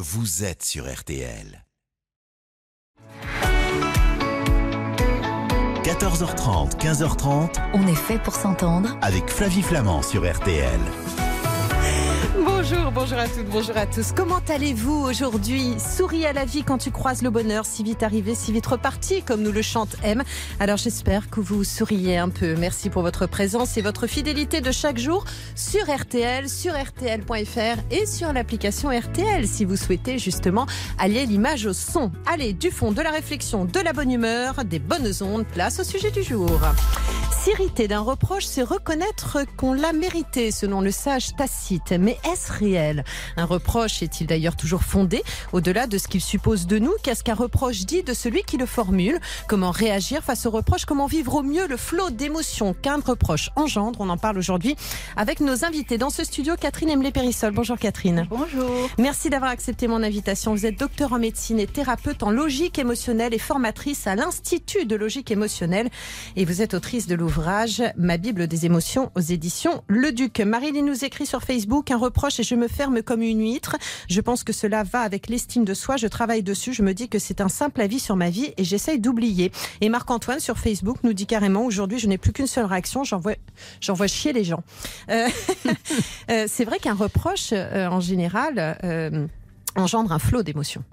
vous êtes sur RTL. 14h30, 15h30. On est fait pour s'entendre. Avec Flavie Flamand sur RTL. Bonjour à toutes, bonjour à tous. Comment allez-vous aujourd'hui? Souris à la vie quand tu croises le bonheur, si vite arrivé, si vite reparti, comme nous le chante M. Alors j'espère que vous souriez un peu. Merci pour votre présence et votre fidélité de chaque jour sur RTL, sur RTL.fr et sur l'application RTL, si vous souhaitez justement allier l'image au son. Allez, du fond, de la réflexion, de la bonne humeur, des bonnes ondes, place au sujet du jour. S'irriter d'un reproche, c'est reconnaître qu'on l'a mérité, selon le sage Tacite. Mais est-ce réel? Un reproche est-il d'ailleurs toujours fondé? Au-delà de ce qu'il suppose de nous, qu'est-ce qu'un reproche dit de celui qui le formule? Comment réagir face au reproche? Comment vivre au mieux le flot d'émotions qu'un reproche engendre? On en parle aujourd'hui avec nos invités dans ce studio. Catherine Emblé-Périssol. Bonjour Catherine. Bonjour. Merci d'avoir accepté mon invitation. Vous êtes docteur en médecine et thérapeute en logique émotionnelle et formatrice à l'Institut de logique émotionnelle. Et vous êtes autrice de l'ouvrage Ma Bible des émotions aux éditions Le Duc. Marilyn nous écrit sur Facebook: un reproche et je me ferme comme une huître. Je pense que cela va avec l'estime de soi. Je travaille dessus. Je me dis que c'est un simple avis sur ma vie et j'essaye d'oublier. Et Marc-Antoine sur Facebook nous dit carrément: aujourd'hui je n'ai plus qu'une seule réaction, j'envoie chier les gens. C'est vrai qu'un reproche en général engendre un flot d'émotions.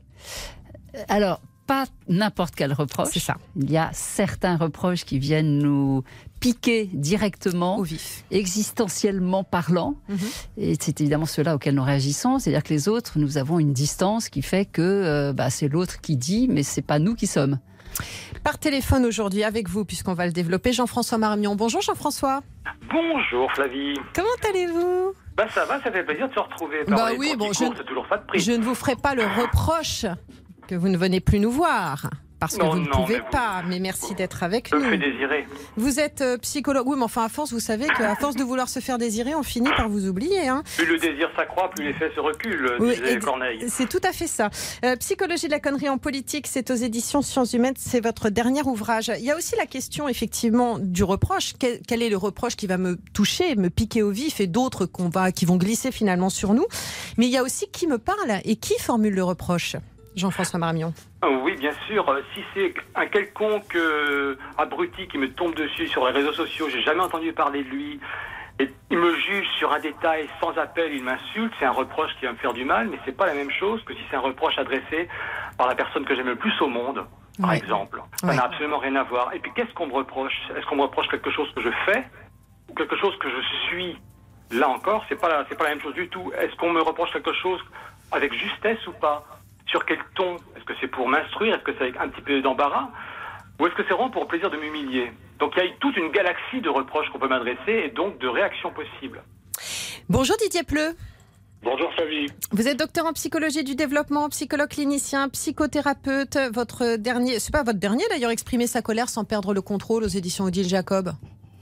Alors, pas n'importe quel reproche. C'est ça. Il y a certains reproches qui viennent nous piquer directement, au vif, existentiellement parlant. Et c'est évidemment ceux-là auxquels nous réagissons. C'est-à-dire que les autres, nous avons une distance qui fait que c'est l'autre qui dit, mais c'est pas nous qui sommes. Par téléphone aujourd'hui avec vous, puisqu'on va le développer, Jean-François Marmion. Bonjour Jean-François. Bonjour Flavie. Comment allez-vous? Ça va, ça fait plaisir de se retrouver. Oui, bon, c'est toujours pas de prix. Je ne vous ferai pas le reproche que vous ne venez plus nous voir. Parce que vous ne pouvez pas, mais merci d'être avec nous. Je me fais désirer. Vous êtes psychologue. Oui, mais enfin, à force, vous savez qu'à force de vouloir se faire désirer, on finit par vous oublier. Hein. Plus le désir s'accroît, plus l'effet se recule, disait Corneille. C'est tout à fait ça. Psychologie de la connerie en politique, c'est aux éditions Sciences Humaines, c'est votre dernier ouvrage. Il y a aussi la question, effectivement, du reproche. Quel est le reproche qui va me toucher, me piquer au vif, et d'autres qui vont glisser finalement sur nous. Mais il y a aussi qui me parle et qui formule le reproche. Jean-François Marmion. Oui, bien sûr. Si c'est un quelconque abruti qui me tombe dessus sur les réseaux sociaux, j'ai jamais entendu parler de lui, et il me juge sur un détail sans appel, il m'insulte, c'est un reproche qui va me faire du mal, mais c'est pas la même chose que si c'est un reproche adressé par la personne que j'aime le plus au monde, par exemple. Ça n'a absolument rien à voir. Et puis qu'est-ce qu'on me reproche? Est-ce qu'on me reproche quelque chose que je fais ou quelque chose que je suis? Là encore, c'est pas la même chose du tout. Est-ce qu'on me reproche quelque chose avec justesse ou pas? Sur quel ton? Est-ce que c'est pour m'instruire? Est-ce que c'est avec un petit peu d'embarras? Ou est-ce que c'est vraiment pour le plaisir de m'humilier? Donc il y a toute une galaxie de reproches qu'on peut m'adresser et donc de réactions possibles. Bonjour Didier Pleu. Bonjour Flavie. Vous êtes docteur en psychologie du développement, psychologue clinicien, psychothérapeute. Votre dernier, c'est pas votre dernier d'ailleurs, Exprimer sa colère sans perdre le contrôle, aux éditions Odile Jacob.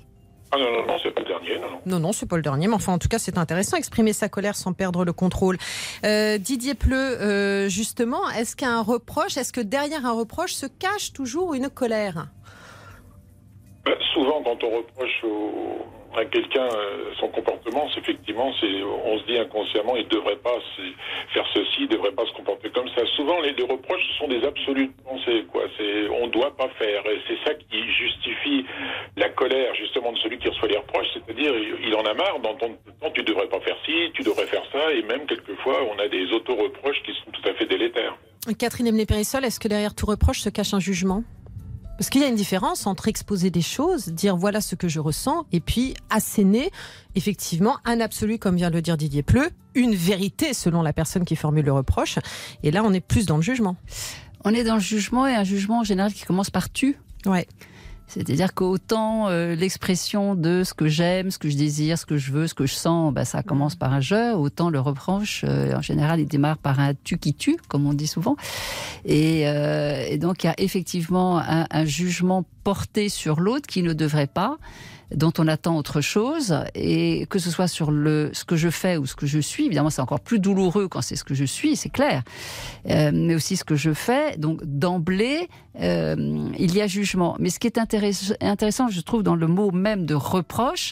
Ah non, c'est pas le dernier, Non, c'est pas le dernier, mais enfin, en tout cas, c'est intéressant, exprimer sa colère sans perdre le contrôle. Didier Pleu, justement, est-ce que derrière un reproche se cache toujours une colère? Souvent, quand on reproche à quelqu'un son comportement, on se dit inconsciemment, il ne devrait pas faire ceci, il ne devrait pas se comporter comme ça. Souvent, les reproches, ce sont des absolus de pensée, quoi. On ne doit pas faire. Et c'est ça qui justifie la colère, justement, de celui qui reçoit les reproches. C'est-à-dire, il en a marre d'entendre tout le temps, tu ne devrais pas faire ci, tu devrais faire ça. Et même, quelquefois, on a des auto-reproches qui sont tout à fait délétères. Catherine Emblé-Périssol, est-ce que derrière tout reproche se cache un jugement ? Parce qu'il y a une différence entre exposer des choses, dire voilà ce que je ressens, et puis asséner effectivement un absolu, comme vient de le dire Didier Pleu, une vérité selon la personne qui formule le reproche. Et là, on est plus dans le jugement. On est dans le jugement, et un jugement en général qui commence par tu. Ouais. C'est-à-dire qu'autant l'expression de ce que j'aime, ce que je désire, ce que je veux, ce que je sens, ça commence par un je, autant le reproche, en général, il démarre par un tu qui tue, comme on dit souvent. Et donc, il y a effectivement un jugement porté sur l'autre qui ne devrait pas, dont on attend autre chose, et que ce soit sur ce que je fais ou ce que je suis, évidemment c'est encore plus douloureux quand c'est ce que je suis, c'est clair, mais aussi ce que je fais, donc d'emblée, il y a jugement. Mais ce qui est intéressant, je trouve, dans le mot même de reproche,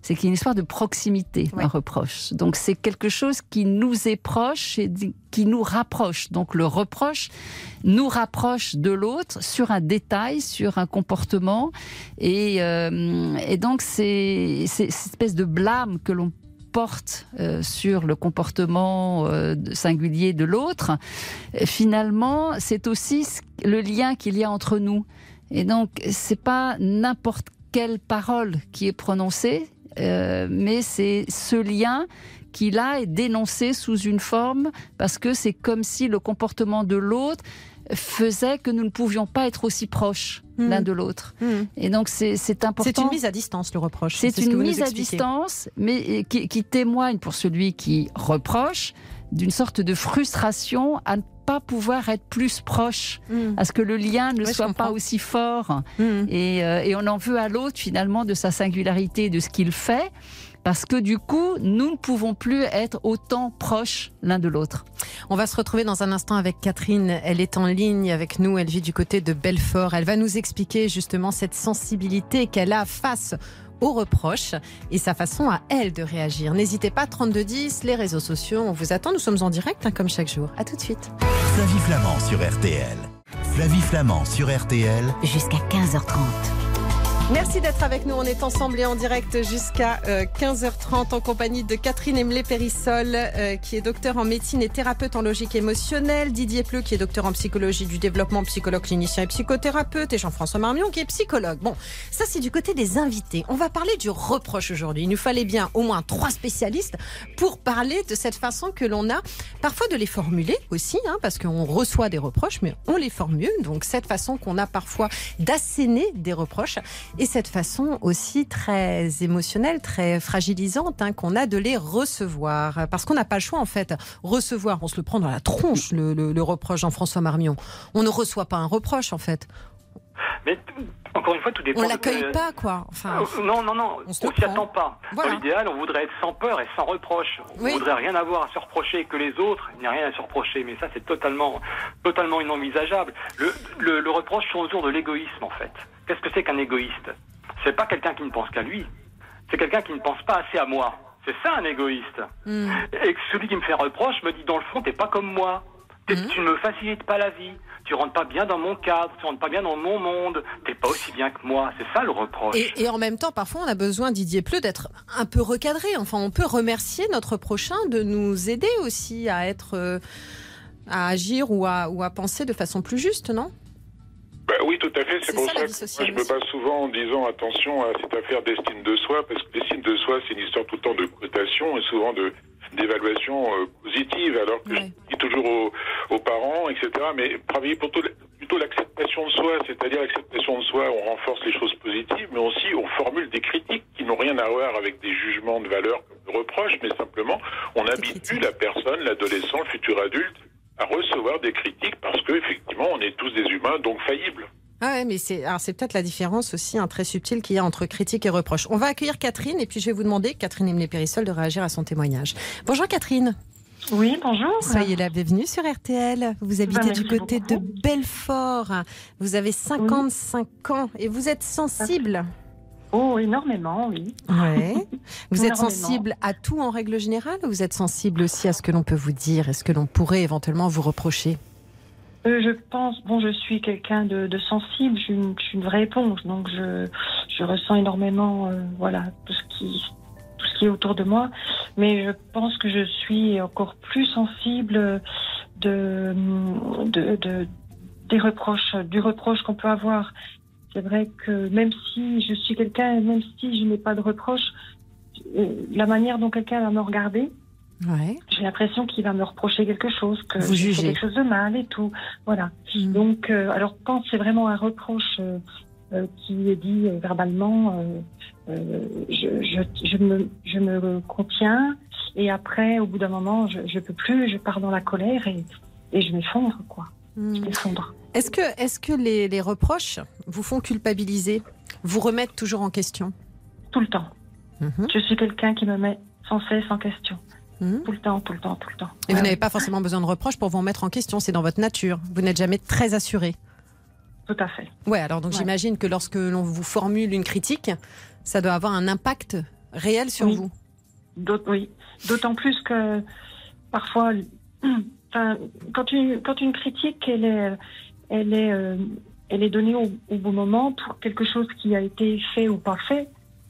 c'est qu'il y a une histoire de proximité, un reproche. Donc c'est quelque chose qui nous est proche et qui nous rapproche. Donc le reproche nous rapproche de l'autre sur un détail, sur un comportement. Et donc c'est cette espèce de blâme que l'on porte sur le comportement singulier de l'autre. Finalement, c'est aussi le lien qu'il y a entre nous. Et donc, c'est pas n'importe quelle parole qui est prononcée, mais c'est ce lien qui là est dénoncé sous une forme, parce que c'est comme si le comportement de l'autre faisait que nous ne pouvions pas être aussi proches l'un de l'autre. Et donc c'est important. C'est une mise à distance, le reproche. C'est une mise à distance, mais qui témoigne pour celui qui reproche d'une sorte de frustration à ne pas pouvoir être plus proche, à ce que le lien ne soit pas aussi fort. Et on en veut à l'autre finalement de sa singularité, de ce qu'il fait, parce que du coup, nous ne pouvons plus être autant proches l'un de l'autre. On va se retrouver dans un instant avec Catherine. Elle est en ligne avec nous. Elle vit du côté de Belfort. Elle va nous expliquer justement cette sensibilité qu'elle a face aux reproches et sa façon à elle de réagir. N'hésitez pas, 3210, les réseaux sociaux, on vous attend. Nous sommes en direct, comme chaque jour. À tout de suite. Flavie Flamand sur RTL. Flavie Flamand sur RTL. Jusqu'à 15h30. Merci d'être avec nous. On est ensemble et en direct jusqu'à 15h30 en compagnie de Catherine Emlé-Périssol, qui est docteur en médecine et thérapeute en logique émotionnelle, Didier Pleu, qui est docteur en psychologie du développement, psychologue clinicien et psychothérapeute, et Jean-François Marmion, qui est psychologue. Bon, ça c'est du côté des invités. On va parler du reproche aujourd'hui. Il nous fallait bien au moins 3 spécialistes pour parler de cette façon que l'on a parfois de les formuler aussi, parce qu'on reçoit des reproches, mais on les formule. Donc cette façon qu'on a parfois d'asséner des reproches. Et cette façon aussi très émotionnelle, très fragilisante qu'on a de les recevoir. Parce qu'on n'a pas le choix en fait. Recevoir, on se le prend dans la tronche, le reproche, Jean-François Marmion. On ne reçoit pas un reproche en fait. Mais encore une fois, tout dépend. On l'accueille pas, quoi. Enfin, non, on s'y attend pas. Voilà. Dans l'idéal, on voudrait être sans peur et sans reproche. On voudrait rien avoir à se reprocher que les autres. Il n'y a rien à se reprocher. Mais ça, c'est totalement inenvisageable. Le reproche tourne autour de l'égoïsme, en fait. Qu'est-ce que c'est qu'un égoïste ? C'est pas quelqu'un qui ne pense qu'à lui. C'est quelqu'un qui ne pense pas assez à moi. C'est ça, un égoïste. Et celui qui me fait reproche me dit, dans le fond, t'es pas comme moi. Tu ne me facilites pas la vie. Tu rentres pas bien dans mon cadre, tu rentres pas bien dans mon monde, t'es pas aussi bien que moi. C'est ça le reproche. Et en même temps, parfois, on a besoin, Didier Pleu, d'être un peu recadré. Enfin, on peut remercier notre prochain de nous aider aussi à être, à agir ou à penser de façon plus juste, non ? Oui, tout à fait. C'est pour ça que moi, je me base souvent en disant attention à cette affaire d'estime de soi, parce que l'estime de soi, c'est une histoire tout le temps de cotation et souvent d'évaluation positive, alors que je dis toujours aux parents, etc. Mais travailler plutôt l'acceptation de soi, c'est-à-dire l'acceptation de soi, on renforce les choses positives, mais aussi on formule des critiques qui n'ont rien à voir avec des jugements de valeur comme de reproches, mais simplement on habitue la personne, l'adolescent, le futur adulte, à recevoir des critiques parce que effectivement on est tous des humains, donc faillibles. Ah ouais, mais c'est peut-être la différence aussi très subtile qu'il y a entre critique et reproche. On va accueillir Catherine et puis je vais vous demander, Catherine Emlé-Périssol, de réagir à son témoignage. Bonjour Catherine. Oui, bonjour. Soyez la bienvenue sur RTL. Vous habitez du côté de Belfort. Vous avez 55 ans et vous êtes sensible. Oh, énormément, oui. Ouais. Vous êtes sensible à tout en règle générale ou vous êtes sensible aussi à ce que l'on peut vous dire et ce que l'on pourrait éventuellement vous reprocher ? Je pense, je suis quelqu'un de sensible, je suis une vraie éponge, donc je ressens énormément, tout ce qui est autour de moi, mais je pense que je suis encore plus sensible des reproches, du reproche qu'on peut avoir. C'est vrai que même si je suis quelqu'un, même si je n'ai pas de reproche, la manière dont quelqu'un va me regarder, j'ai l'impression qu'il va me reprocher quelque chose, que j'ai fait quelque chose de mal et tout. Voilà. Donc, alors quand c'est vraiment un reproche qui est dit verbalement, je me contiens et après, au bout d'un moment, je peux plus, je pars dans la colère et je m'effondre, quoi. Je m'effondre. Est-ce que les reproches vous font culpabiliser, vous remettent toujours en question ? Tout le temps. Je suis quelqu'un qui me met sans cesse en question. Tout le temps. Et vous n'avez pas forcément besoin de reproches pour vous remettre en question, c'est dans votre nature. Vous n'êtes jamais très assuré. Tout à fait. Ouais, alors donc j'imagine que lorsque l'on vous formule une critique, ça doit avoir un impact réel sur vous. Oui, d'autant plus que parfois, quand une critique, elle est donnée au bon moment pour quelque chose qui a été fait ou pas fait.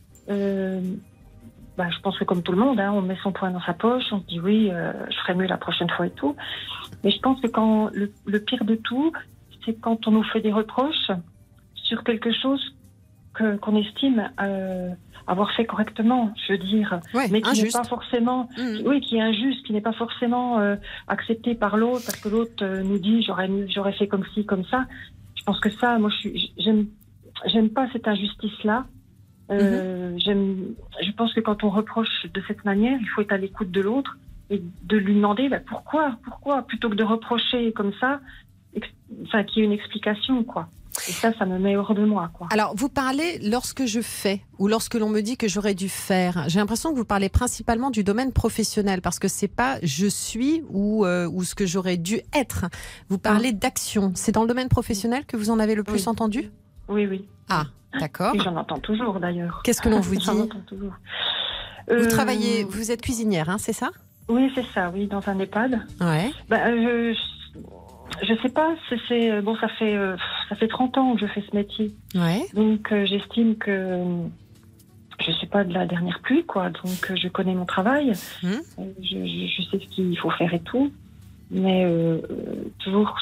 Je pense que comme tout le monde, on met son poing dans sa poche, on se dit oui, je ferai mieux la prochaine fois et tout. Mais je pense que quand le pire de tout, c'est quand on nous fait des reproches sur quelque chose qu'on estime avoir fait correctement, je veux dire, mais qui n'est pas forcément, qui est injuste, qui n'est pas forcément accepté par l'autre, parce que l'autre nous dit j'aurais fait comme ci, comme ça. Je pense que ça, moi, j'aime pas cette injustice-là. Je pense que quand on reproche de cette manière, il faut être à l'écoute de l'autre et de lui demander pourquoi, plutôt que de reprocher comme ça, qu'il y ait une explication, quoi. Et ça me met hors de moi, quoi. Alors, vous parlez lorsque je fais ou lorsque l'on me dit que j'aurais dû faire. J'ai l'impression que vous parlez principalement du domaine professionnel parce que c'est pas je suis ou ce que j'aurais dû être. Vous parlez d'action. C'est dans le domaine professionnel que vous en avez le plus entendu ? Oui. Ah, d'accord. Et j'en entends toujours, d'ailleurs. Qu'est-ce que l'on vous dit ? J'en entends toujours. Vous travaillez, vous êtes cuisinière, c'est ça ? Oui, c'est ça, oui, dans un EHPAD. Ouais. Je sais pas, ça fait 30 ans que je fais ce métier. Ouais. Donc j'estime que je suis pas de la dernière pluie, quoi. Donc je connais mon travail, je sais ce qu'il faut faire et tout, mais toujours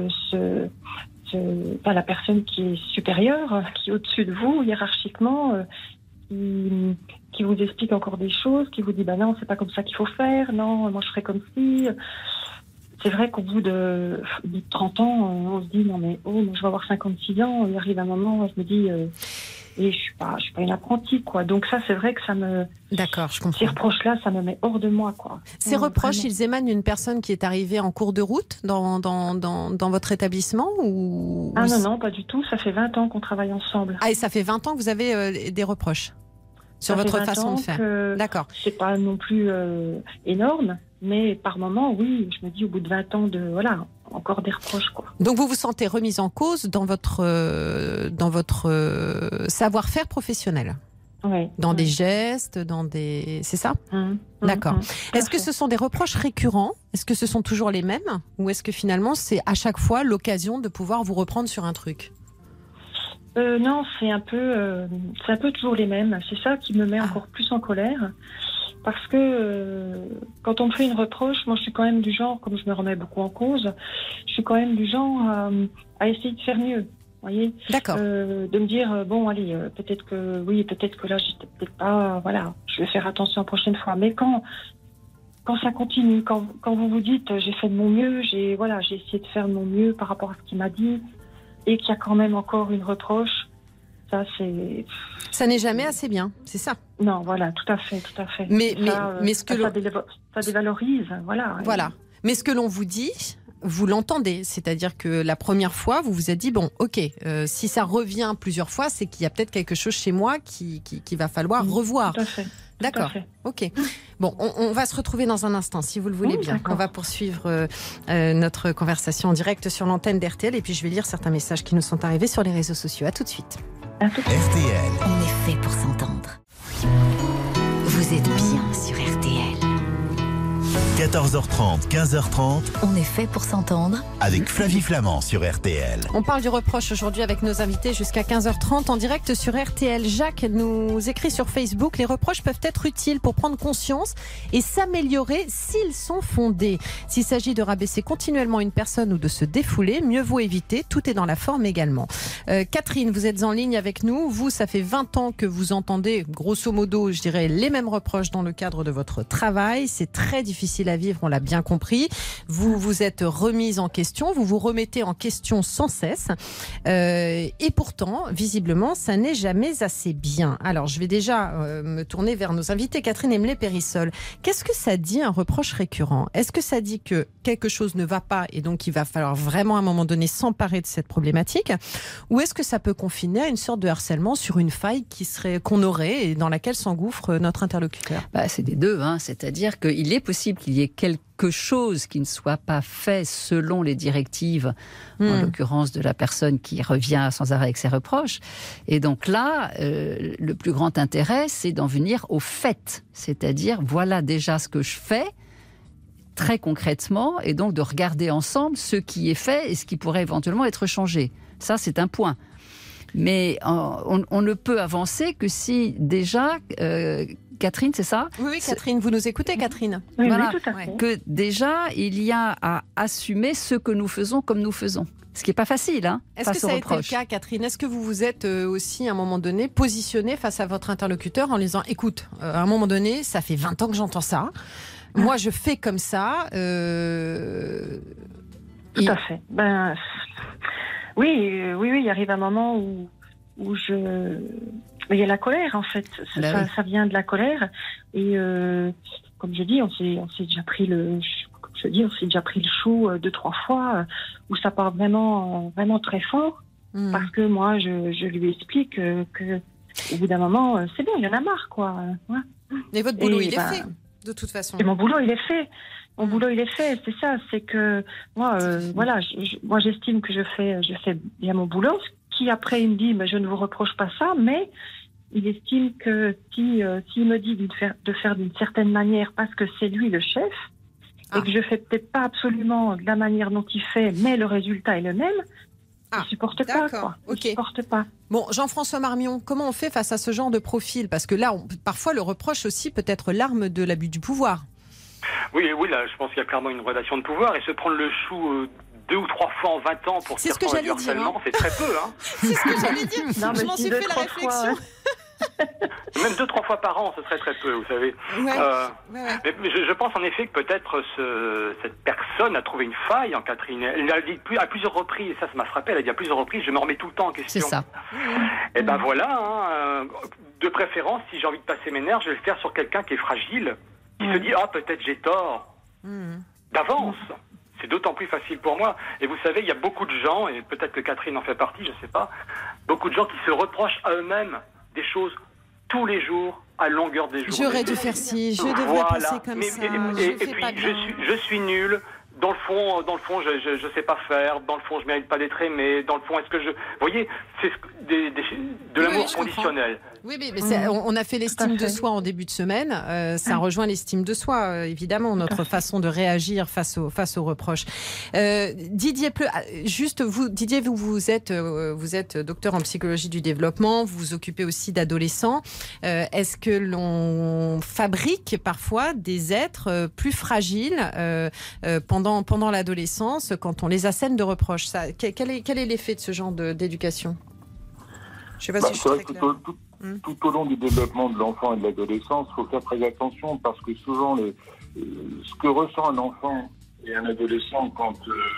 la personne qui est supérieure, qui est au-dessus de vous hiérarchiquement, qui vous explique encore des choses, qui vous dit non, c'est pas comme ça qu'il faut faire, non, moi je ferais comme si. C'est vrai qu'au bout de 30 ans, on se dit non mais moi je vais avoir 56 ans, il arrive un moment où je me dis et je suis pas une apprentie, quoi. Donc ça, c'est vrai que ça me... D'accord, je comprends. Ces reproches-là, ça me met hors de moi, quoi. Ces reproches, ils émanent d'une personne qui est arrivée en cours de route dans votre établissement ou... Ah non, pas du tout. Ça fait 20 ans qu'on travaille ensemble. Ah, et ça fait 20 ans que vous avez des reproches sur votre façon de faire. D'accord. C'est pas non plus énorme, mais par moment, oui, je me dis au bout de 20 ans encore des reproches, quoi. Donc vous vous sentez remise en cause dans votre savoir-faire professionnel. Oui. Dans des gestes, c'est ça ? D'accord. Est-ce que ce sont des reproches récurrents ? Est-ce que ce sont toujours les mêmes ? Ou est-ce que finalement c'est à chaque fois l'occasion de pouvoir vous reprendre sur un truc ? Non, c'est un peu toujours les mêmes. C'est ça qui me met encore plus en colère. Parce que quand on me fait une reproche, moi je suis quand même du genre, comme je me remets beaucoup en cause, je suis quand même du genre à essayer de faire mieux. Voyez ? D'accord. De me dire, peut-être que là, j'étais peut-être pas, je vais faire attention la prochaine fois. Mais quand ça continue, quand vous vous dites, j'ai fait de mon mieux, j'ai essayé de faire de mon mieux par rapport à ce qu'il m'a dit, et qu'il y a quand même encore une reproche, ça n'est jamais assez bien, c'est ça. Non, voilà, tout à fait. Mais ce que ça dévalorise, voilà. Voilà. Mais ce que l'on vous dit, vous l'entendez, c'est-à-dire que la première fois, vous vous êtes dit si ça revient plusieurs fois, c'est qu'il y a peut-être quelque chose chez moi qui va falloir revoir. Tout à fait. D'accord. Ok. Bon, on va se retrouver dans un instant, si vous le voulez bien. D'accord. On va poursuivre notre conversation en direct sur l'antenne d'RTL et puis je vais lire certains messages qui nous sont arrivés sur les réseaux sociaux. À tout de suite. RTL. On est fait pour s'entendre. Vous êtes bien sur RTL. 14h30, 15h30. On est fait pour s'entendre. Avec Flavie Flamand sur RTL. On parle du reproche aujourd'hui avec nos invités jusqu'à 15h30 en direct sur RTL. Jacques nous écrit sur Facebook: les reproches peuvent être utiles pour prendre conscience et s'améliorer s'ils sont fondés. S'il s'agit de rabaisser continuellement une personne ou de se défouler, mieux vaut éviter. Tout est dans la forme également. Catherine, vous êtes en ligne avec nous. Vous, ça fait 20 ans que vous entendez, grosso modo, je dirais, les mêmes reproches dans le cadre de votre travail. C'est très difficile à vivre, on l'a bien compris. Vous vous êtes remise en question, vous vous remettez en question sans cesse. Et pourtant, visiblement, ça n'est jamais assez bien. Alors, je vais déjà me tourner vers nos invités. Catherine Emlé-Périssol, qu'est-ce que ça dit un reproche récurrent ? Est-ce que ça dit que quelque chose ne va pas et donc il va falloir vraiment à un moment donné s'emparer de cette problématique ? Ou est-ce que ça peut confiner à une sorte de harcèlement sur une faille qu'on aurait et dans laquelle s'engouffre notre interlocuteur ? C'est des deux, c'est-à-dire qu'il est possible qu'il y y ait quelque chose qui ne soit pas fait selon les directives, en l'occurrence de la personne qui revient sans arrêt avec ses reproches. Et donc là, le plus grand intérêt, c'est d'en venir au fait. C'est-à-dire, voilà déjà ce que je fais, très concrètement, et donc de regarder ensemble ce qui est fait et ce qui pourrait éventuellement être changé. Ça, c'est un point. Mais on ne peut avancer que si déjà... Catherine, c'est ça ? Oui, Catherine, vous nous écoutez, Catherine ? Oui, voilà, tout à fait. que déjà, il y a à assumer ce que nous faisons comme nous faisons. Ce qui n'est pas facile, hein, Est-ce que ça a été le cas, Catherine ? Est-ce que vous vous êtes aussi, à un moment donné, positionnée face à votre interlocuteur en lui disant « Écoute, à un moment donné, ça fait 20 ans que j'entends ça. Moi, je fais comme ça. » Tout à fait. Oui, il arrive un moment où il y a la colère, en fait. Ça vient de la colère. Et comme je dis, on s'est déjà pris le chou 2-3 fois, où ça part vraiment, vraiment très fort. Parce que moi, je lui explique que au bout d'un moment, c'est bon, il y en a marre, quoi. Ouais. Mais votre boulot, il est fait, de toute façon. Et mon boulot, il est fait. Mon boulot, il est fait. C'est ça. C'est que moi, moi, j'estime que je fais bien mon boulot. Qui après, il me dit, je ne vous reproche pas ça, mais il estime que s'il me dit de faire d'une certaine manière parce que c'est lui le chef, et que je fais peut-être pas absolument de la manière dont il fait, mais le résultat est le même, il ne supporte pas, quoi. Il supporte pas. Bon, Jean-François Marmion, comment on fait face à ce genre de profil ? Parce que là, parfois, le reproche aussi peut être l'arme de l'abus du pouvoir. Oui, là, je pense qu'il y a clairement une relation de pouvoir, et se prendre le chou 2 ou 3 fois en 20 ans pour faire du harcèlement, c'est très peu. Hein. C'est ce que j'allais dire. Non, je m'en suis fait la réflexion. Même 2-3 fois par an, ce serait très peu, vous savez. Ouais. Mais je pense en effet que peut-être cette personne a trouvé une faille en Catherine. Elle a dit à plusieurs reprises, ça m'a frappé, elle a dit à plusieurs reprises, je me remets tout le temps en question. C'est ça. Et ben voilà, de préférence, si j'ai envie de passer mes nerfs, je vais le faire sur quelqu'un qui est fragile, qui se dit, peut-être j'ai tort, d'avance. C'est d'autant plus facile pour moi. Et vous savez, il y a beaucoup de gens, et peut-être que Catherine en fait partie, je ne sais pas, beaucoup de gens qui se reprochent à eux-mêmes des choses tous les jours, à longueur des jours. J'aurais dû faire ci, je devrais penser comme ça. Et puis, je suis nul. Dans le fond, je sais pas faire. Dans le fond, je mérite pas d'être aimé. Dans le fond, est-ce que je... Vous voyez, c'est de l'amour conditionnel. Oui, mais on a fait l'estime de soi en début de semaine. Ça rejoint l'estime de soi, évidemment, notre façon de réagir face aux reproches. Didier Pleu, juste vous, Didier, vous êtes docteur en psychologie du développement. Vous vous occupez aussi d'adolescents. Est-ce que l'on fabrique parfois des êtres plus fragiles pendant l'adolescence quand on les assène de reproches? Quel est l'effet de ce genre d'éducation? Je ne sais pas si je suis très claire. Tout au long du développement de l'enfant et de l'adolescence, il faut faire très attention parce que souvent, ce que ressent un enfant et un adolescent quand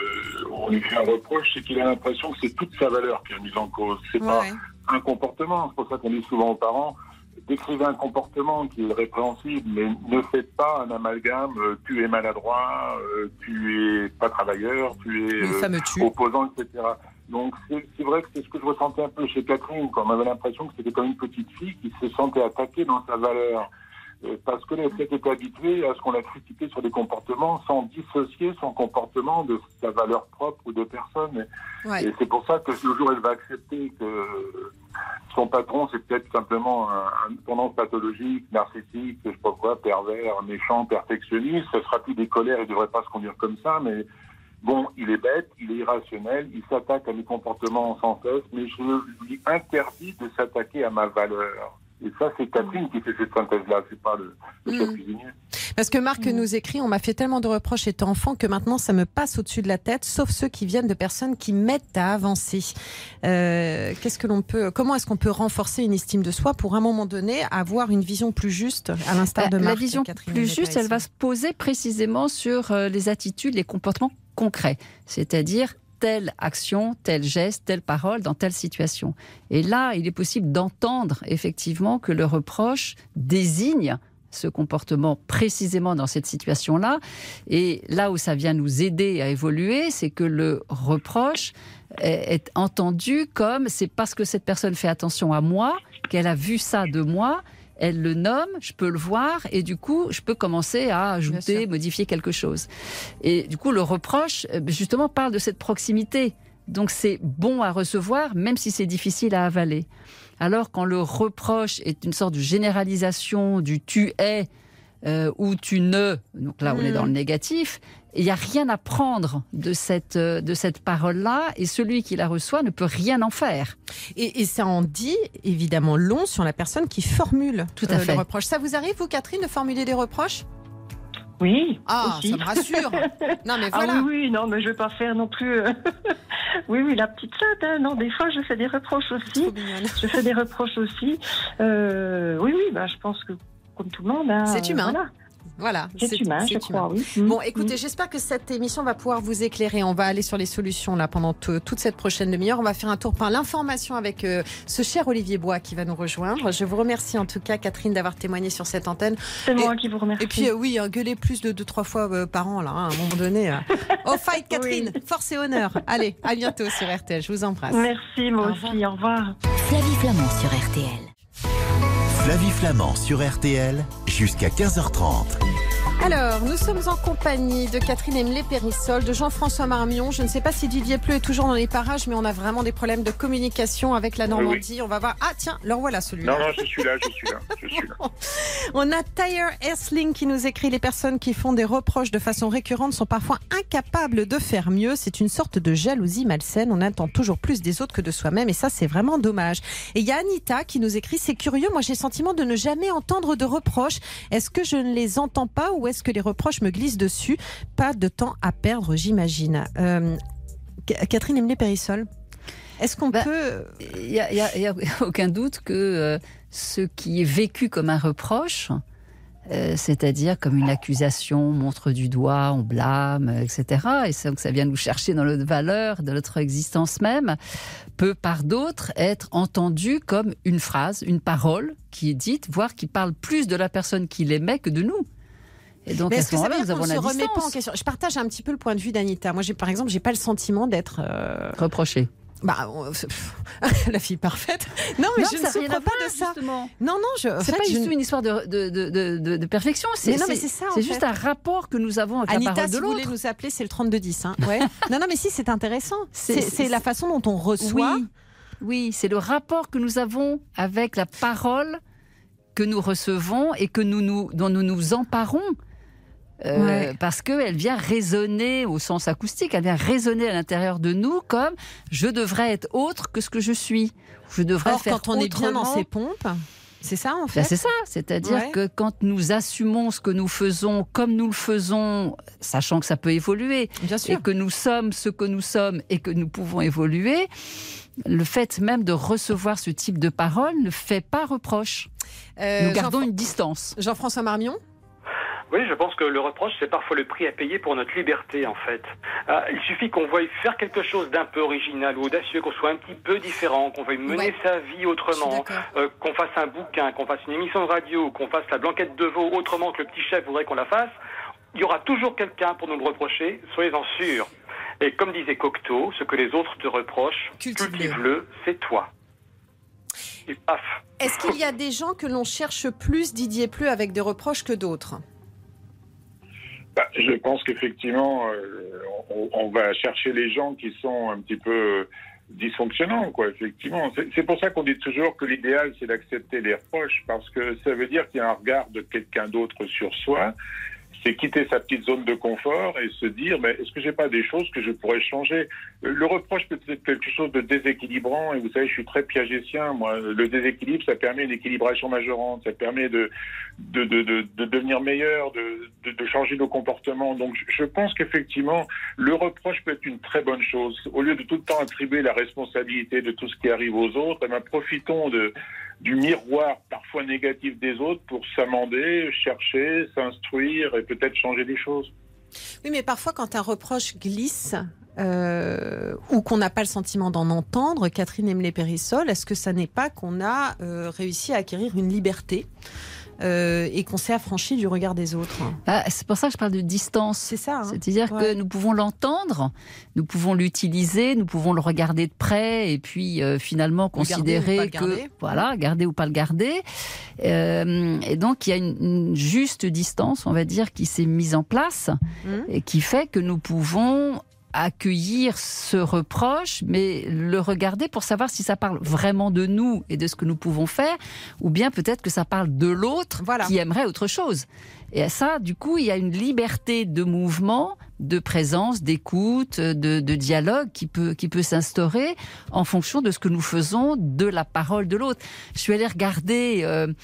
on lui fait un reproche, c'est qu'il a l'impression que c'est toute sa valeur qui est mise en cause. C'est pas un comportement. C'est pour ça qu'on dit souvent aux parents, décrivez un comportement qui est répréhensible, mais ne faites pas un amalgame, tu es maladroit, tu es pas travailleur, tu es opposant, etc. Donc c'est vrai que c'est ce que je ressentais un peu chez Catherine, quand on avait l'impression que c'était comme une petite fille qui se sentait attaquée dans sa valeur. Parce que elle était habituée à ce qu'on la critiquait sur des comportements sans dissocier son comportement de sa valeur propre ou de personne. Et c'est pour ça que le jour où elle va accepter que son patron, c'est peut-être simplement un tendance pathologique, narcissique, je sais pas quoi, pervers, méchant, perfectionniste, ce sera plus des colères, il ne devrait pas se conduire comme ça, mais bon, il est bête, il est irrationnel, il s'attaque à mes comportements sans cesse, mais je lui interdis de s'attaquer à ma valeur. Et ça, c'est Catherine qui fait cette synthèse-là, c'est pas le chef cuisinier. Parce que Marc nous écrit, on m'a fait tellement de reproches étant enfant que maintenant ça me passe au-dessus de la tête, sauf ceux qui viennent de personnes qui m'aident à avancer. Comment est-ce qu'on peut renforcer une estime de soi pour à un moment donné avoir une vision plus juste, à l'instar de Marc? La vision plus juste, elle va se poser précisément sur les attitudes, les comportements concrets, c'est-à-dire telle action, tel geste, telle parole dans telle situation. Et là, il est possible d'entendre effectivement que le reproche désigne ce comportement précisément dans cette situation-là. Et là où ça vient nous aider à évoluer, c'est que le reproche est entendu comme c'est parce que cette personne fait attention à moi, qu'elle a vu ça de moi, elle le nomme, je peux le voir et du coup, je peux commencer à ajouter, modifier quelque chose. Et du coup, le reproche, justement, parle de cette proximité. Donc, c'est bon à recevoir, même si c'est difficile à avaler. Alors, quand le reproche est une sorte de généralisation du « tu es » ou « tu ne », donc là, on est dans le négatif, il n'y a rien à prendre de cette parole-là, et celui qui la reçoit ne peut rien en faire. Et ça en dit évidemment long sur la personne qui formule le reproche. Ça vous arrive, vous, Catherine, de formuler des reproches ? Oui. Ah, aussi. ça me rassure. Non, mais voilà. Ah oui, non, mais je ne vais pas faire non plus. Oui, la petite sainte. Hein. Non, des fois, je fais des reproches aussi. Trop mignonne. Je fais des reproches aussi. Oui, je pense que comme tout le monde. Hein, c'est humain. Voilà, c'est humain, je crois, oui. Bon, écoutez, j'espère que cette émission va pouvoir vous éclairer. On va aller sur les solutions là pendant toute cette prochaine demi-heure. On va faire un tour par l'information avec ce cher Olivier Bois qui va nous rejoindre. Je vous remercie en tout cas, Catherine, d'avoir témoigné sur cette antenne. C'est moi qui vous remercie. Et puis gueuler plus de 2-3 fois par an là, hein, à un moment donné. Au fight, Catherine, force et honneur. Allez, à bientôt sur RTL. Je vous embrasse. Merci, moi aussi. Au revoir. Flavie Flamand sur RTL. Flavie Flamand sur RTL, jusqu'à 15h30. Alors, nous sommes en compagnie de Catherine Emlé-Périssol, de Jean-François Marmion. Je ne sais pas si Didier Pleu est toujours dans les parages, mais on a vraiment des problèmes de communication avec la Normandie. Oui. On va voir. Ah tiens, le voilà celui-là. Non, je suis là. On a Tyre Ersling qui nous écrit: les personnes qui font des reproches de façon récurrente sont parfois incapables de faire mieux. C'est une sorte de jalousie malsaine. On attend toujours plus des autres que de soi-même, et ça, c'est vraiment dommage. Et il y a Anita qui nous écrit: c'est curieux, moi j'ai le sentiment de ne jamais entendre de reproches. Est-ce que je ne les entends pas ou est-ce que les reproches me glissent dessus? Pas de temps à perdre, j'imagine. Catherine Emlé-Périssol, est-ce qu'on peut... Il n'y a aucun doute que ce qui est vécu comme un reproche, c'est-à-dire comme une accusation, on montre du doigt, on blâme, etc., et donc ça vient nous chercher dans notre valeur, dans notre existence même, peut par d'autres être entendu comme une phrase, une parole qui est dite, voire qui parle plus de la personne qui l'émet que de nous. Et donc, mais est-ce que ça veut dire qu'on ne se remet pas en question? Je partage un petit peu le point de vue d'Anita. Moi, par exemple, j'ai pas le sentiment d'être reproché. La fille parfaite. Non, mais je ne souffre pas de ça. Justement. Non, c'est pas du tout une histoire de perfection. Mais c'est ça. C'est juste un rapport que nous avons avec Anita, la parole de l'autre. Anita, si vous voulez nous appeler, c'est le 3210. Hein. Ouais. non, mais si, c'est intéressant. C'est la façon dont on reçoit. Oui, c'est le rapport que nous avons avec la parole que nous recevons et dont nous nous emparons. Parce qu'elle vient résonner au sens acoustique, elle vient résonner à l'intérieur de nous comme je devrais être autre que ce que je suis. Je devrais faire quand on est bien dans ses pompes, c'est ça en fait. C'est ça, c'est-à-dire que quand nous assumons ce que nous faisons comme nous le faisons, sachant que ça peut évoluer, et que nous sommes ce que nous sommes et que nous pouvons évoluer, le fait même de recevoir ce type de parole ne fait pas reproche. Nous gardons une distance. Jean-François Marmion? Oui, je pense que le reproche, c'est parfois le prix à payer pour notre liberté, en fait. Il suffit qu'on veuille faire quelque chose d'un peu original ou audacieux, qu'on soit un petit peu différent, qu'on veuille mener sa vie autrement, qu'on fasse un bouquin, qu'on fasse une émission de radio, qu'on fasse la blanquette de veau autrement que le petit chef voudrait qu'on la fasse. Il y aura toujours quelqu'un pour nous le reprocher, soyez-en sûrs. Et comme disait Cocteau, ce que les autres te reprochent, cultive-le, c'est toi. Et paf. Est-ce qu'il y a des gens que l'on cherche plus, Didier Pleu, avec des reproches que d'autres ? Je pense qu'effectivement, on va chercher les gens qui sont un petit peu dysfonctionnants, quoi, effectivement. C'est pour ça qu'on dit toujours que l'idéal, c'est d'accepter les reproches, parce que ça veut dire qu'il y a un regard de quelqu'un d'autre sur soi. C'est quitter sa petite zone de confort et se dire, mais est-ce que j'ai pas des choses que je pourrais changer? Le reproche peut être quelque chose de déséquilibrant, et vous savez, je suis très piagétien, moi. Le déséquilibre, ça permet une équilibration majorante, ça permet de devenir meilleur, de changer nos comportements. Donc, je pense qu'effectivement, le reproche peut être une très bonne chose. Au lieu de tout le temps attribuer la responsabilité de tout ce qui arrive aux autres, profitons du miroir parfois négatif des autres pour s'amender, chercher, s'instruire et peut-être changer des choses. Oui, mais parfois quand un reproche glisse ou qu'on n'a pas le sentiment d'en entendre, Catherine Emlé-Périssol, est-ce que ça n'est pas qu'on a réussi à acquérir une liberté et qu'on s'est affranchi du regard des autres. C'est pour ça que je parle de distance. C'est ça. C'est-à-dire que nous pouvons l'entendre, nous pouvons l'utiliser, nous pouvons le regarder de près et puis finalement considérer garder ou pas le garder. Et donc il y a une juste distance, on va dire, qui s'est mise en place et qui fait que nous pouvons accueillir ce reproche, mais le regarder pour savoir si ça parle vraiment de nous et de ce que nous pouvons faire, ou bien peut-être que ça parle de l'autre qui aimerait autre chose. Et à ça, du coup, il y a une liberté de mouvement, de présence, d'écoute, de dialogue qui peut s'instaurer en fonction de ce que nous faisons, de la parole de l'autre. Je suis allée regarder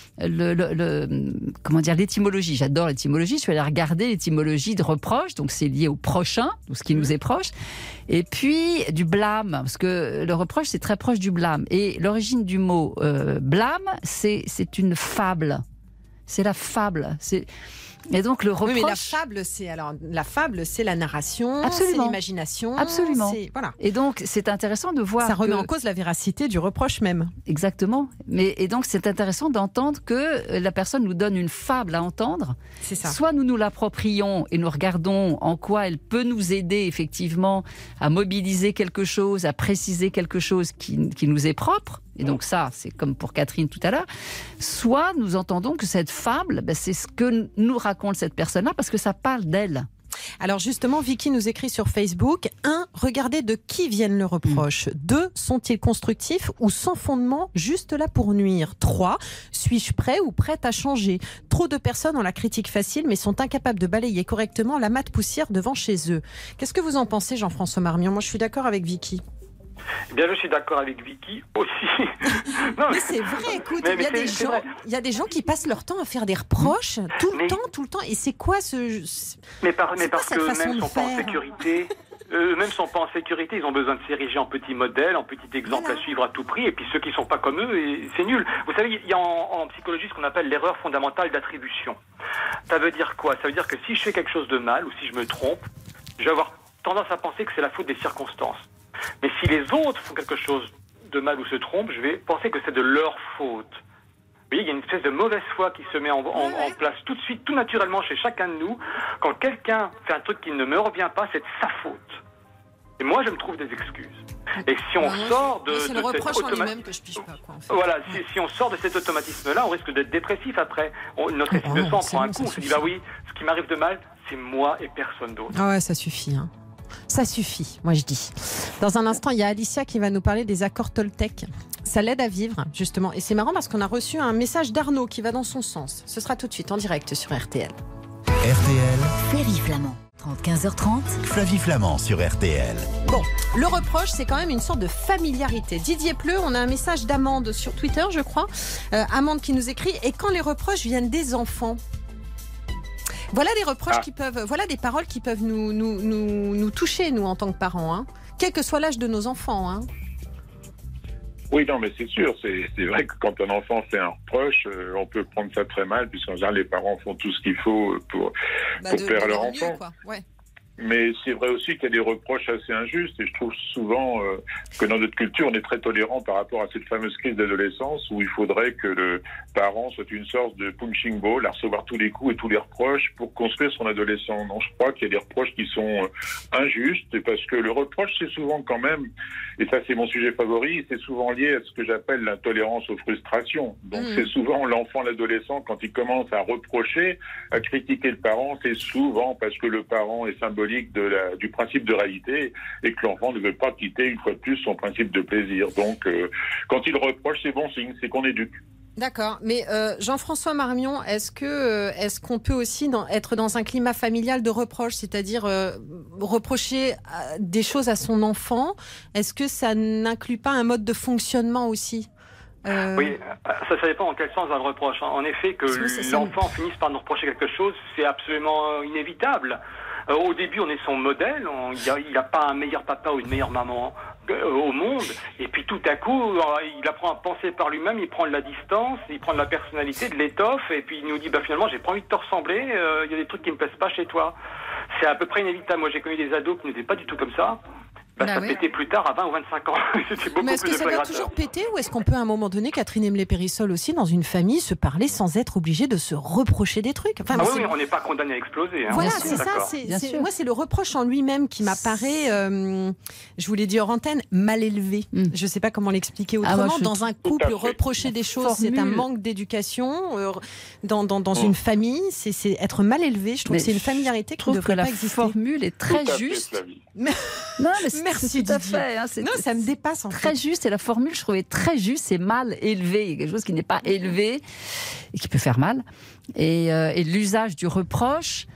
l'étymologie. J'adore l'étymologie. Je suis allée regarder l'étymologie de reproche. Donc c'est lié au prochain, tout ce qui nous est proche. Et puis du blâme, parce que le reproche c'est très proche du blâme. Et l'origine du mot blâme, c'est une fable. C'est la fable. Et donc le reproche. Oui, mais la fable, c'est la narration, c'est l'imagination. Absolument. Voilà. Et donc c'est intéressant de voir. Ça remet en cause la véracité du reproche même. Exactement. Et donc c'est intéressant d'entendre que la personne nous donne une fable à entendre. C'est ça. Soit nous l'approprions et nous regardons en quoi elle peut nous aider effectivement à mobiliser quelque chose, à préciser quelque chose qui nous est propre. Et donc ça, c'est comme pour Catherine tout à l'heure. Soit nous entendons que cette fable, c'est ce que nous raconte cette personne-là parce que ça parle d'elle. Alors justement, Vicky nous écrit sur Facebook. 1. Regardez de qui viennent le reproche. 2. Sont-ils constructifs ou sans fondement, juste là pour nuire. 3. Suis-je prêt ou prête à changer? Trop de personnes ont la critique facile mais sont incapables de balayer correctement la mâte poussière devant chez eux. Qu'est-ce que vous en pensez, Jean-François Marmion? Moi, je suis d'accord avec Vicky. Eh bien, je suis d'accord avec Vicky aussi. Non, mais c'est vrai, écoute, il y a des gens qui passent leur temps à faire des reproches tout le temps. Et c'est quoi parce que même sont pas en sécurité. Eux-mêmes sont pas en sécurité, ils ont besoin de s'ériger en petits modèles, en petits exemples à suivre à tout prix, et puis ceux qui sont pas comme eux, c'est nul. Vous savez, il y a en psychologie ce qu'on appelle l'erreur fondamentale d'attribution. Ça veut dire quoi? Ça veut dire que si je fais quelque chose de mal, ou si je me trompe, je vais avoir tendance à penser que c'est la faute des circonstances. Mais si les autres font quelque chose de mal ou se trompent, je vais penser que c'est de leur faute. Vous voyez, il y a une espèce de mauvaise foi qui se met en place tout de suite, tout naturellement chez chacun de nous. Quand quelqu'un fait un truc qui ne me revient pas, c'est de sa faute. Et moi, je me trouve des excuses. Et si on sort de c'est le reproche en lui-même que je pige pas, quoi, en fait. Voilà, si on sort de cet automatisme-là, on risque d'être dépressif après. Notre estime de soi en prend un coup. On se dit, oui, ce qui m'arrive de mal, c'est moi et personne d'autre. Ah ouais, ça suffit, hein. Ça suffit, moi je dis. Dans un instant, il y a Alicia qui va nous parler des accords Toltec. Ça l'aide à vivre, justement. Et c'est marrant parce qu'on a reçu un message d'Arnaud qui va dans son sens. Ce sera tout de suite en direct sur RTL. RTL. Flavie Flamand. 15h30. Flavie Flamand sur RTL. Bon, le reproche, c'est quand même une sorte de familiarité. Didier Pleu, on a un message d'Amande sur Twitter, je crois. Amande qui nous écrit « Et quand les reproches viennent des enfants ?» Voilà des reproches voilà des paroles qui peuvent nous toucher, nous, en tant que parents, hein. Quel que soit l'âge de nos enfants, hein. Oui, non, mais c'est sûr. C'est vrai que quand un enfant fait un reproche, on peut prendre ça très mal, puisqu'en général, les parents font tout ce qu'il faut pour plaire à leur enfant. Mieux, quoi. Ouais. Mais c'est vrai aussi qu'il y a des reproches assez injustes, et je trouve souvent que dans notre culture, on est très tolérant par rapport à cette fameuse crise d'adolescence où il faudrait que le parent soit une sorte de punching ball, à recevoir tous les coups et tous les reproches pour construire son adolescent. Non, je crois qu'il y a des reproches qui sont injustes, parce que le reproche, c'est souvent quand même, et ça c'est mon sujet favori, c'est souvent lié à ce que j'appelle l'intolérance aux frustrations. Donc c'est souvent l'enfant, l'adolescent, quand il commence à reprocher, à critiquer le parent, c'est souvent parce que le parent est symbolique du principe de réalité et que l'enfant ne veut pas quitter une fois de plus son principe de plaisir. Donc quand il reproche, c'est bon signe, c'est qu'on éduque. D'accord, mais Jean-François Marmion, est-ce qu'on peut aussi être dans un climat familial de reproche, c'est-à-dire reprocher des choses à son enfant? Est-ce que ça n'inclut pas un mode de fonctionnement aussi? Oui, ça dépend en quel sens va le reproche. En effet, que l'enfant finisse par nous reprocher quelque chose, c'est absolument inévitable. Au début, on est son modèle, il n'a pas un meilleur papa ou une meilleure maman au monde, et puis tout à coup, il apprend à penser par lui-même, il prend de la distance, il prend de la personnalité, de l'étoffe, et puis il nous dit, finalement, j'ai pas envie de te ressembler, il y a des trucs qui me plaisent pas chez toi. C'est à peu près inévitable. Moi, j'ai connu des ados qui n'étaient pas du tout comme ça, Ça pétait plus tard, à 20 ou 25 ans. C'était beaucoup Mais est-ce plus que ça doit toujours péter ou est-ce qu'on peut à un moment donné, Catherine Emlé-Périssol aussi, dans une famille, se parler sans être obligé de se reprocher des trucs? Enfin, oui, on n'est pas condamné à exploser. Hein. Voilà, c'est ça. Moi, c'est le reproche en lui-même qui m'apparaît, je vous l'ai dit hors antenne, mal élevé. Je ne sais pas comment l'expliquer autrement. Dans un couple, reprocher des choses, c'est un manque d'éducation. Dans une famille, c'est être mal élevé. Je trouve que c'est une familiarité qui ne devrait pas exister. La formule est très juste. Non, mais merci tout à fait. Non, ça me dépasse en fait. Très juste, et la formule, je trouvais très juste, c'est mal élevé. Il y a quelque chose qui n'est pas élevé et qui peut faire mal. Et l'usage du reproche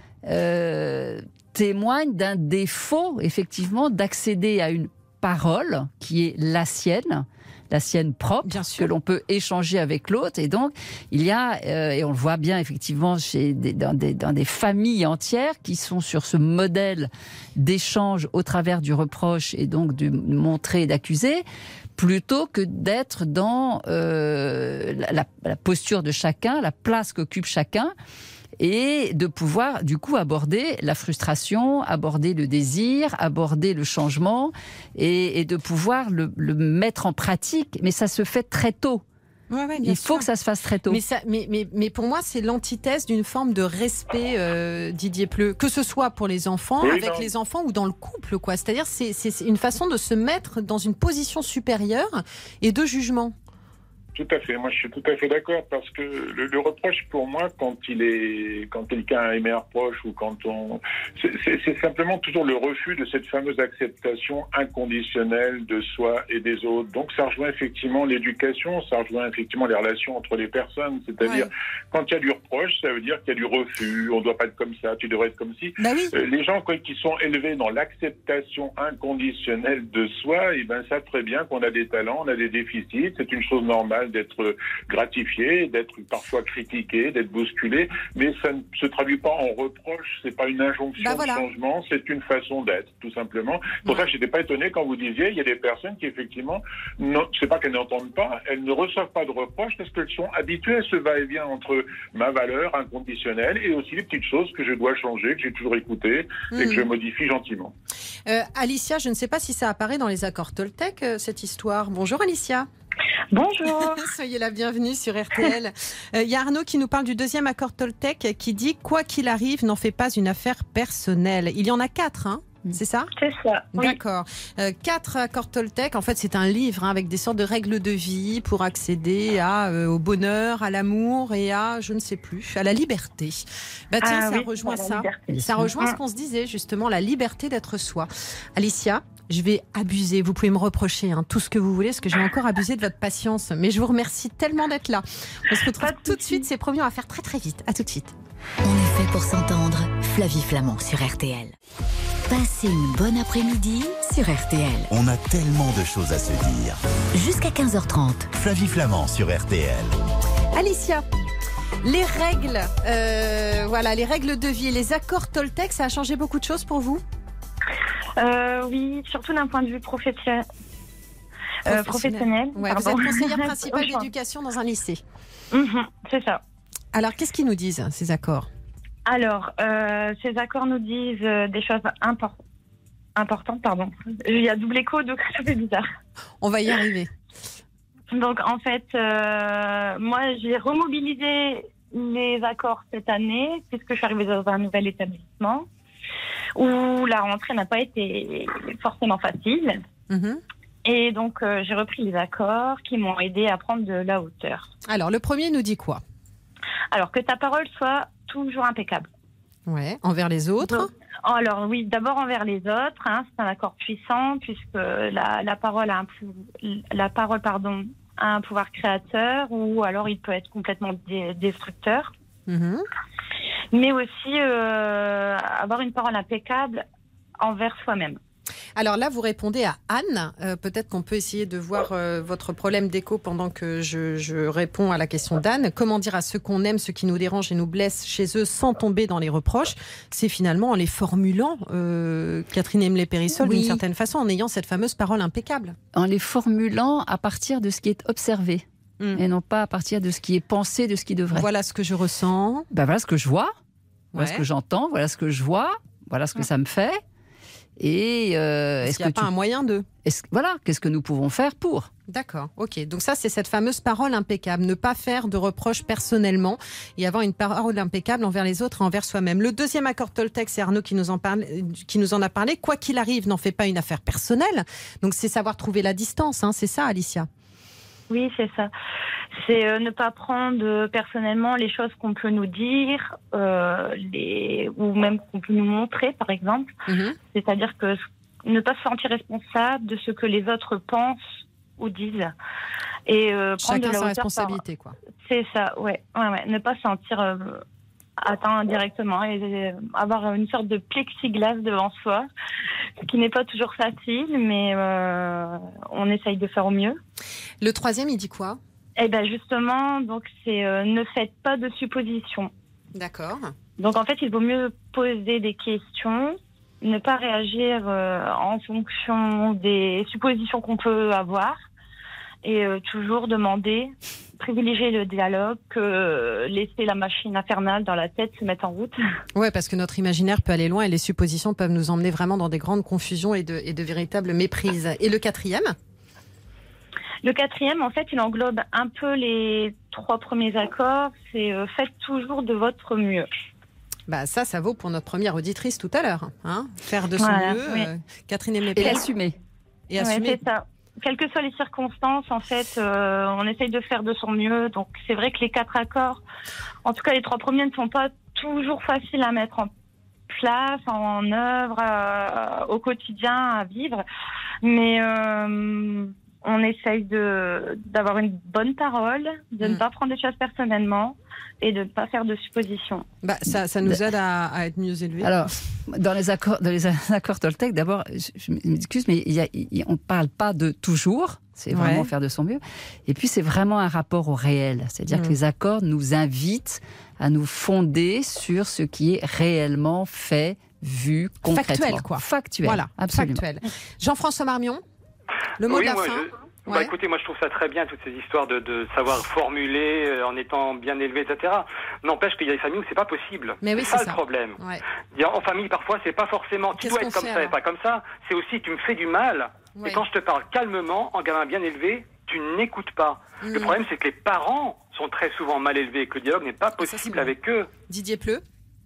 témoigne d'un défaut, effectivement, d'accéder à une parole qui est la sienne propre, que l'on peut échanger avec l'autre. Et donc, il y a, et on le voit bien effectivement dans des familles entières qui sont sur ce modèle d'échange au travers du reproche et donc du montrer et d'accuser, plutôt que d'être dans la posture de chacun, la place qu'occupe chacun, et de pouvoir du coup aborder la frustration, aborder le désir, aborder le changement et de pouvoir le mettre en pratique. Mais ça se fait très tôt. Ouais, il faut que ça se fasse très tôt. Mais pour moi, c'est l'antithèse d'une forme de respect, Didier Pleu, que ce soit pour les enfants, les enfants ou dans le couple, quoi. C'est-à-dire, c'est une façon de se mettre dans une position supérieure et de jugement. Tout à fait. Moi, je suis tout à fait d'accord parce que le reproche, pour moi, quand quelqu'un émet un reproche ou c'est simplement toujours le refus de cette fameuse acceptation inconditionnelle de soi et des autres. Donc, ça rejoint effectivement l'éducation, ça rejoint effectivement les relations entre les personnes. C'est-à-dire, quand il y a du reproche, ça veut dire qu'il y a du refus. On doit pas être comme ça, tu devrais être comme ci. Les gens qui sont élevés dans l'acceptation inconditionnelle de soi, savent très bien qu'on a des talents, on a des déficits. C'est une chose normale d'être gratifié, d'être parfois critiqué, d'être bousculé, mais ça ne se traduit pas en reproche, c'est pas une injonction de changement, c'est une façon d'être, tout simplement. Pour ça, je n'étais pas étonné quand vous disiez, il y a des personnes qui, effectivement, c'est pas qu'elles n'entendent pas, elles ne reçoivent pas de reproches parce qu'elles sont habituées à ce va-et-vient entre ma valeur inconditionnelle et aussi les petites choses que je dois changer, que j'ai toujours écoutées et que je modifie gentiment. Alicia, je ne sais pas si ça apparaît dans les accords Toltec, cette histoire. Bonjour Alicia. Bonjour. Soyez la bienvenue sur RTL. Il y a Arnaud qui nous parle du deuxième accord Toltec qui dit « Quoi qu'il arrive, n'en fais pas une affaire personnelle ». Il y en a 4, hein ? C'est ça ? C'est ça. Oui. D'accord. 4 accords Toltec, en fait c'est un livre avec des sortes de règles de vie pour accéder au bonheur, à l'amour et à, je ne sais plus, à la liberté. Ça rejoint ça. Ça rejoint ce qu'on se disait justement, la liberté d'être soi. Alicia, je vais abuser, vous pouvez me reprocher tout ce que vous voulez, parce que je vais encore abuser de votre patience. Mais je vous remercie tellement d'être là. On se retrouve tout de suite, c'est promis, on va faire très très vite. À tout de suite. On est fait pour s'entendre. Flavie Flamand sur RTL. Passez une bonne après-midi sur RTL. On a tellement de choses à se dire. Jusqu'à 15h30. Flavie Flamand sur RTL. Alicia, les règles, les règles de vie, les accords Toltec, ça a changé beaucoup de choses pour vous ? Oui, surtout d'un point de vue professionnel. Ouais, vous êtes conseillère principale d'éducation dans un lycée. C'est ça. Alors, qu'est-ce qu'ils nous disent, ces accords ? Alors, ces accords nous disent des choses importantes. Il y a double écho, donc ça fait bizarre. On va y arriver. Donc, en fait, moi, j'ai remobilisé les accords cette année, puisque je suis arrivée dans un nouvel établissement, où la rentrée n'a pas été forcément facile. Et donc, j'ai repris les accords qui m'ont aidé à prendre de la hauteur. Alors, le premier nous dit quoi ? Alors, que ta parole soit toujours impeccable. Ouais, envers les autres. Donc, alors, oui, d'abord envers les autres. C'est un accord puissant, puisque la parole a un pouvoir créateur, ou alors il peut être complètement destructeur. Mais aussi avoir une parole impeccable envers soi-même. Alors là, vous répondez à Anne. Peut-être qu'on peut essayer de voir votre problème d'écho pendant que je réponds à la question d'Anne. Comment dire à ceux qu'on aime, ceux qui nous dérangent et nous blessent chez eux sans tomber dans les reproches ? C'est finalement en les formulant, Catherine Emlé-Périssol, d'une certaine façon, en ayant cette fameuse parole impeccable. En les formulant à partir de ce qui est observé. Et non pas à partir de ce qui est pensé, de ce qui devrait. Voilà ce que je ressens. Voilà ce que je vois. Voilà ce que j'entends. Voilà ce que je vois. Voilà ce que ça me fait. Et est-ce qu'il n'y a pas un moyen de... Voilà, qu'est-ce que nous pouvons faire pour ? D'accord, ok. Donc ça, c'est cette fameuse parole impeccable. Ne pas faire de reproches personnellement et avoir une parole impeccable envers les autres et envers soi-même. Le deuxième accord Toltec, c'est Arnaud qui nous en a parlé. Quoi qu'il arrive, n'en fais pas une affaire personnelle. Donc c'est savoir trouver la distance, hein, c'est ça, Alicia ? Oui, c'est ça. C'est ne pas prendre personnellement les choses qu'on peut nous dire, ou même qu'on peut nous montrer, par exemple. C'est-à-dire que ne pas se sentir responsable de ce que les autres pensent ou disent. Et prendre de la sa responsabilité, quoi. C'est ça, ouais. Ne pas se sentir atteint directement et avoir une sorte de plexiglas devant soi, ce qui n'est pas toujours facile, mais on essaye de faire au mieux. Le troisième, il dit quoi ? Eh ben justement, donc c'est ne faites pas de suppositions. D'accord. Donc en fait, il vaut mieux poser des questions, ne pas réagir en fonction des suppositions qu'on peut avoir, et toujours demander, privilégier le dialogue, laisser la machine infernale dans la tête se mettre en route. Ouais, parce que notre imaginaire peut aller loin et les suppositions peuvent nous emmener vraiment dans des grandes confusions et de véritables méprises. Et le quatrième ? Le quatrième, en fait, il englobe un peu les 3 premiers accords. C'est faites toujours de votre mieux. Bah ça vaut pour notre première auditrice tout à l'heure. Hein, faire de son mieux. Oui. Catherine aime les et l'assumer. Et assumer. Ouais, c'est ça. Quelles que soient les circonstances, en fait, on essaye de faire de son mieux. Donc, c'est vrai que les 4 accords, en tout cas les 3 premiers, ne sont pas toujours faciles à mettre en place, en œuvre, au quotidien, à vivre. Mais on essaye d'avoir une bonne parole, de ne pas prendre des choses personnellement et de ne pas faire de suppositions. Bah, ça nous aide à être mieux élevés. Alors, dans les accords Toltec, d'abord, je m'excuse, mais on ne parle pas de toujours, c'est vraiment faire de son mieux. Et puis, c'est vraiment un rapport au réel. C'est-à-dire que les accords nous invitent à nous fonder sur ce qui est réellement fait, vu, concrètement. Factuel, quoi. Factuel, voilà, absolument. Factuel. Jean-François Marmion, le mot de la fin. Écoutez, moi je trouve ça très bien, toutes ces histoires de savoir formuler en étant bien élevé, etc. N'empêche qu'il y a des familles où c'est pas possible. Mais oui, c'est ça le problème. Ouais. En famille, parfois, c'est pas forcément tu dois être comme ça et pas comme ça. C'est aussi tu me fais du mal. Ouais. Et quand je te parle calmement, en gamin bien élevé, tu n'écoutes pas. Le problème, c'est que les parents sont très souvent mal élevés et que le dialogue n'est pas possible avec eux. Didier Pleu.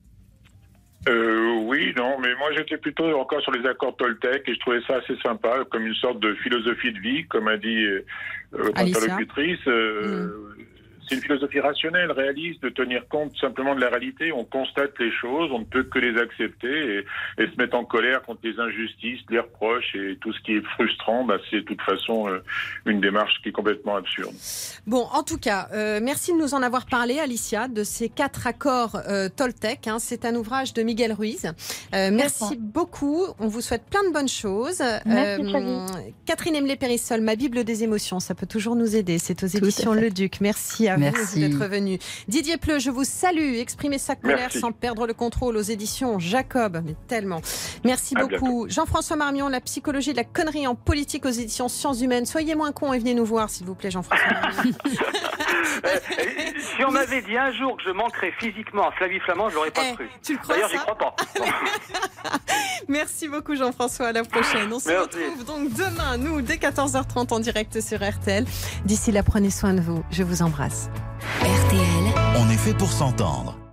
Oui, non, mais moi j'étais plutôt encore sur les accords Toltec et je trouvais ça assez sympa, comme une sorte de philosophie de vie, comme a dit votre interlocutrice. C'est une philosophie rationnelle, réaliste, de tenir compte simplement de la réalité. On constate les choses, on ne peut que les accepter et se mettre en colère contre les injustices, les reproches et tout ce qui est frustrant. C'est de toute façon une démarche qui est complètement absurde. Bon, en tout cas, merci de nous en avoir parlé, Alicia, de ces 4 accords Toltec. Hein. C'est un ouvrage de Miguel Ruiz. Merci beaucoup. On vous souhaite plein de bonnes choses. Catherine Emlé-Périssol, Ma Bible des émotions, ça peut toujours nous aider. C'est aux éditions Le Duc. Merci à vous d'être venu. Didier Pleu, je vous salue. Exprimer sa colère sans perdre le contrôle aux éditions Jacob. Mais tellement. Merci beaucoup. Jean-François Marmion, La psychologie de la connerie en politique aux éditions Sciences Humaines. Soyez moins con et venez nous voir, s'il vous plaît, Jean-François Marmion. Si on m'avait dit un jour que je manquerais physiquement à Flavie Flamand, je l'aurais pas cru. Tu le crois? D'ailleurs, j'y crois pas. Merci beaucoup, Jean-François. À la prochaine. On se retrouve donc demain, nous, dès 14h30 en direct sur RTL. D'ici là, prenez soin de vous. Je vous embrasse. RTL. On est fait pour s'entendre.